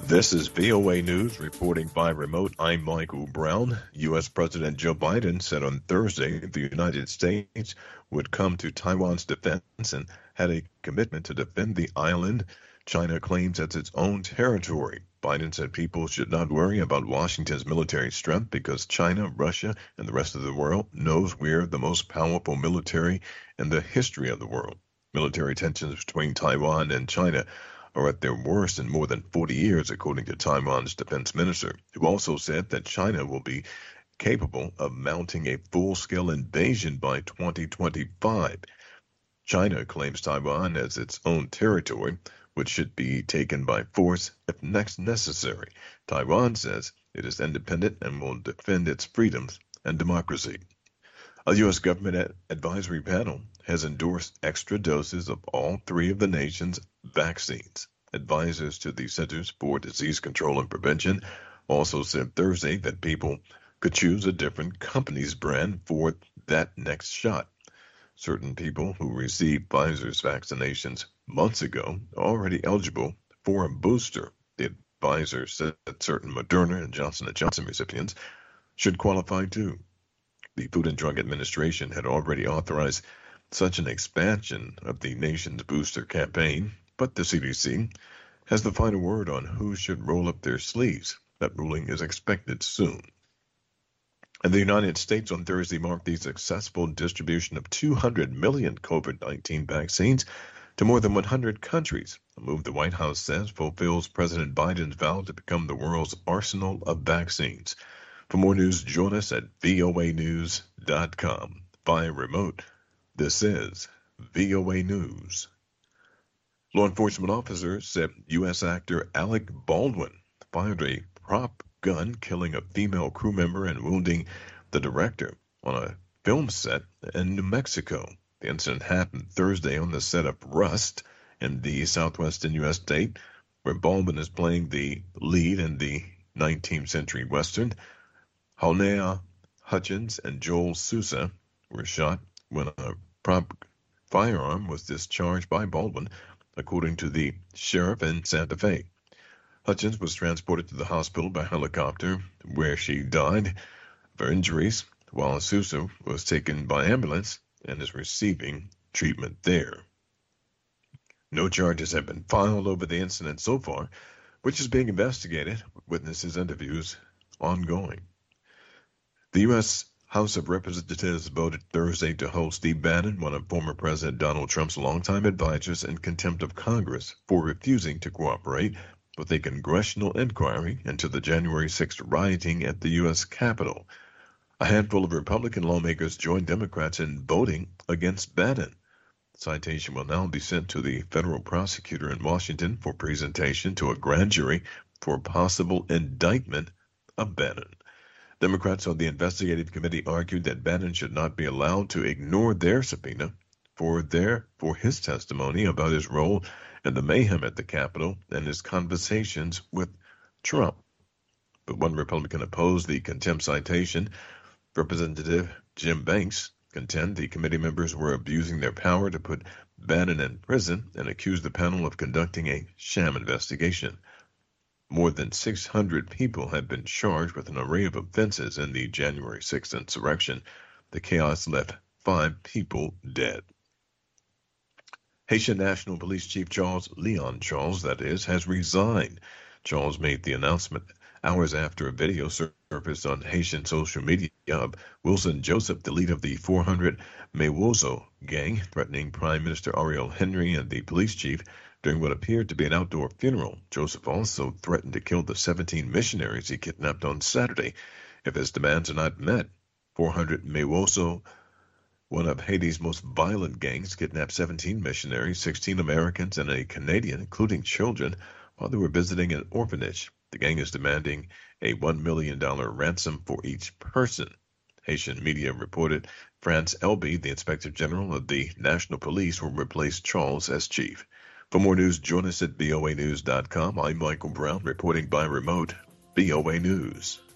This is VOA News reporting by remote. I'm Michael Brown. U.S. President Joe Biden said on Thursday the United States would come to Taiwan's defense and had a commitment to defend the island China claims as its own territory. Biden said people should not worry about Washington's military strength because China, Russia, and the rest of the world knows we're the most powerful military in the history of the world. Military tensions between Taiwan and China are at their worst in more than 40 years, according to Taiwan's defense minister, who also said that China will be capable of mounting a full-scale invasion by 2025. China claims Taiwan as its own territory, which should be taken by force if necessary. Taiwan says it is independent and will defend its freedoms and democracy. A U.S. government advisory panel has endorsed extra doses of all three of the nation's vaccines. Advisors to the Centers for Disease Control and Prevention also said Thursday that people could choose a different company's brand for that next shot. Certain people who received Pfizer's vaccinations months ago are already eligible for a booster. The advisor said that certain Moderna and Johnson & Johnson recipients should qualify too. The Food and Drug Administration had already authorized such an expansion of the nation's booster campaign, but the CDC has the final word on who should roll up their sleeves. That ruling is expected soon. And the United States on Thursday marked the successful distribution of 200 million COVID-19 vaccines to more than 100 countries, a move the White House says fulfills President Biden's vow to become the world's arsenal of vaccines. For more news, join us at voanews.com. Via remote, this is VOA News. Law enforcement officers said U.S. actor Alec Baldwin fired a prop gun, killing a female crew member and wounding the director on a film set in New Mexico. The incident happened Thursday on the set of Rust in the southwestern U.S. state, where Baldwin is playing the lead in the 19th century Western. Halyna Hutchins and Joel Sousa were shot when a prop firearm was discharged by Baldwin, according to the sheriff in Santa Fe. Hutchins was transported to the hospital by helicopter, where she died of her injuries, while Sousa was taken by ambulance and is receiving treatment there. No charges have been filed over the incident so far, which is being investigated, with witnesses' interviews ongoing. The U.S. House of Representatives voted Thursday to hold Steve Bannon, one of former President Donald Trump's longtime advisors, in contempt of Congress for refusing to cooperate with a congressional inquiry into the January 6th rioting at the U.S. Capitol. A handful of Republican lawmakers joined Democrats in voting against Bannon. The citation will now be sent to the federal prosecutor in Washington for presentation to a grand jury for possible indictment of Bannon. Democrats on the investigative committee argued that Bannon should not be allowed to ignore their subpoena for his testimony about his role in the mayhem at the Capitol and his conversations with Trump. But one Republican opposed the contempt citation. Representative Jim Banks contended the committee members were abusing their power to put Bannon in prison and accused the panel of conducting a sham investigation. More than 600 people have been charged with an array of offenses in the January 6th insurrection. The chaos left 5 people dead. Haitian National Police Chief Leon Charles, has resigned. Charles made the announcement hours after a video surfaced on Haitian social media of Wilson Joseph, the leader of the 400 Mewozo gang, threatening Prime Minister Ariel Henry and the police chief during what appeared to be an outdoor funeral. Joseph also threatened to kill the 17 missionaries he kidnapped on Saturday if his demands are not met. 400 Mewozo, one of Haiti's most violent gangs, kidnapped 17 missionaries, 16 Americans, and a Canadian, including children, while they were visiting an orphanage. The gang is demanding a $1 million ransom for each person. Haitian media reported France Elby, the Inspector General of the National Police, will replace Charles as chief. For more news, join us at voanews.com. I'm Michael Brown, reporting by remote, VOA News.